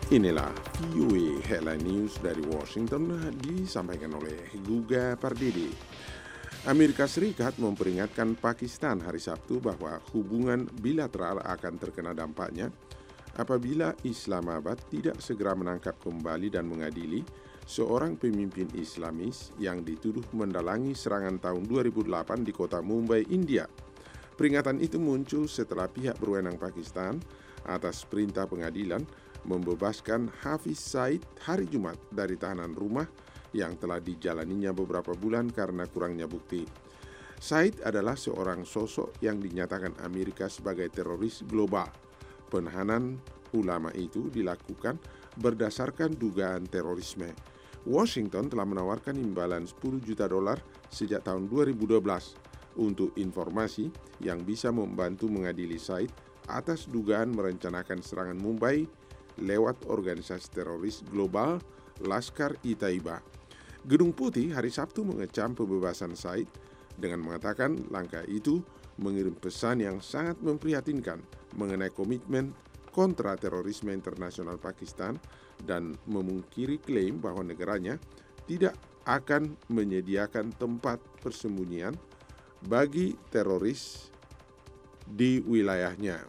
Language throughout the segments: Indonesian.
Inilah VOA Headline News dari Washington disampaikan oleh Guga Pardede. Amerika Serikat memperingatkan Pakistan hari Sabtu bahwa hubungan bilateral akan terkena dampaknya apabila Islamabad tidak segera menangkap kembali dan mengadili seorang pemimpin Islamis yang dituduh mendalangi serangan tahun 2008 di kota Mumbai, India. Peringatan itu muncul setelah pihak berwenang Pakistan atas perintah pengadilan membebaskan Hafiz Said hari Jumat dari tahanan rumah yang telah dijalaninya beberapa bulan karena kurangnya bukti. Said adalah seorang sosok yang dinyatakan Amerika sebagai teroris global. Penahanan ulama itu dilakukan berdasarkan dugaan terorisme. Washington telah menawarkan imbalan $10 juta sejak tahun 2012 untuk informasi yang bisa membantu mengadili Said atas dugaan merencanakan serangan Mumbai lewat organisasi teroris global Lashkar-e-Taiba. Gedung Putih hari Sabtu mengecam pembebasan Said dengan mengatakan langkah itu mengirim pesan yang sangat memprihatinkan mengenai komitmen kontra terorisme internasional Pakistan dan memungkiri klaim bahwa negaranya tidak akan menyediakan tempat persembunyian bagi teroris di wilayahnya.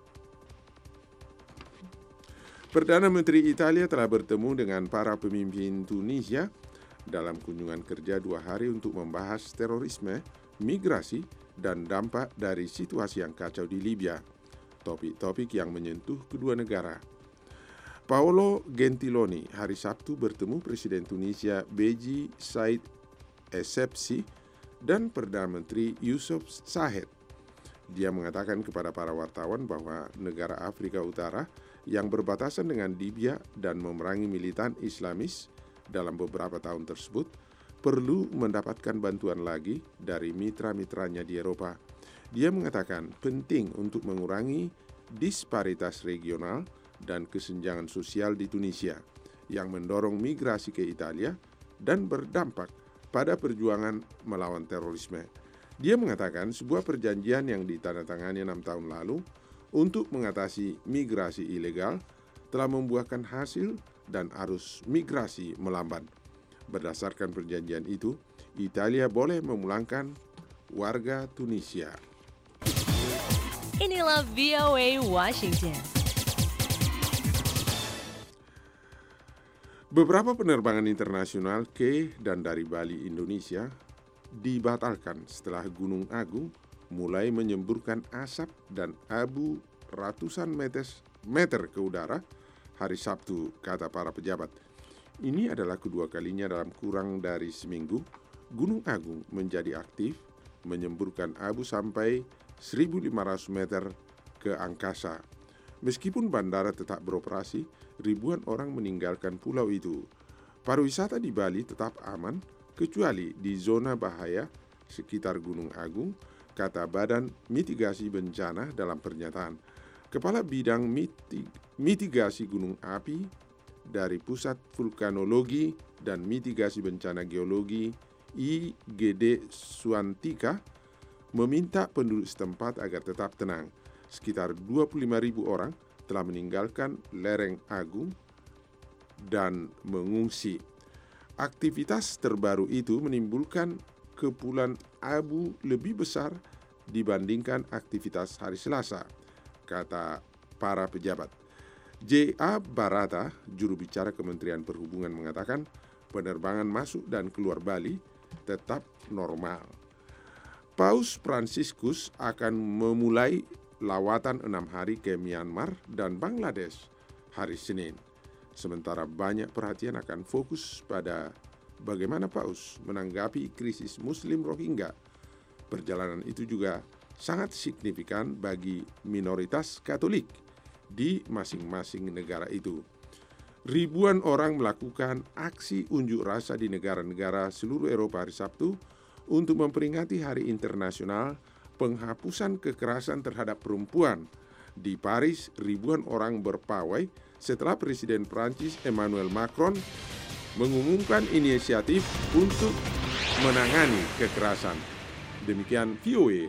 Perdana Menteri Italia telah bertemu dengan para pemimpin Tunisia dalam kunjungan kerja 2 hari untuk membahas terorisme, migrasi, dan dampak dari situasi yang kacau di Libya. Topik-topik yang menyentuh kedua negara. Paolo Gentiloni hari Sabtu bertemu Presiden Tunisia Beji Said Essebsi dan Perdana Menteri Youssef Chahed. Dia mengatakan kepada para wartawan bahwa negara Afrika Utara yang berbatasan dengan Libya dan memerangi militan Islamis dalam beberapa tahun tersebut perlu mendapatkan bantuan lagi dari mitra-mitranya di Eropa. Dia mengatakan penting untuk mengurangi disparitas regional dan kesenjangan sosial di Tunisia yang mendorong migrasi ke Italia dan berdampak pada perjuangan melawan terorisme. Dia mengatakan sebuah perjanjian yang ditandatangani 6 tahun lalu untuk mengatasi migrasi ilegal telah membuahkan hasil dan arus migrasi melambat. Berdasarkan perjanjian itu, Italia boleh memulangkan warga Tunisia. Inilah VOA Washington. Beberapa penerbangan internasional ke dan dari Bali, Indonesia dibatalkan setelah Gunung Agung mulai menyemburkan asap dan abu ratusan meter ke udara hari Sabtu, kata para pejabat. Ini adalah kedua kalinya dalam kurang dari seminggu Gunung Agung menjadi aktif menyemburkan abu sampai 1.500 meter ke angkasa. Meskipun bandara tetap beroperasi, ribuan orang meninggalkan pulau itu. Pariwisata di Bali tetap aman kecuali di zona bahaya sekitar Gunung Agung, kata Badan Mitigasi Bencana dalam pernyataan. Kepala Bidang Mitigasi Gunung Api dari Pusat Vulkanologi dan Mitigasi Bencana Geologi IGD Suantika meminta penduduk setempat agar tetap tenang. Sekitar 25.000 orang telah meninggalkan lereng Agung dan mengungsi. Aktivitas terbaru itu menimbulkan kepulan abu lebih besar dibandingkan aktivitas hari Selasa, kata para pejabat. J.A. Barata, juru bicara Kementerian Perhubungan, mengatakan penerbangan masuk dan keluar Bali tetap normal. Paus Fransiskus akan memulai lawatan 6 hari ke Myanmar dan Bangladesh hari Senin. Sementara banyak perhatian akan fokus pada bagaimana Paus menanggapi krisis Muslim Rohingya. Perjalanan itu juga sangat signifikan bagi minoritas Katolik di masing-masing negara itu. Ribuan orang melakukan aksi unjuk rasa di negara-negara seluruh Eropa hari Sabtu untuk memperingati Hari Internasional Penghapusan Kekerasan Terhadap Perempuan. Di Paris, ribuan orang berpawai setelah Presiden Prancis Emmanuel Macron mengumumkan inisiatif untuk menangani kekerasan. Demikian VOA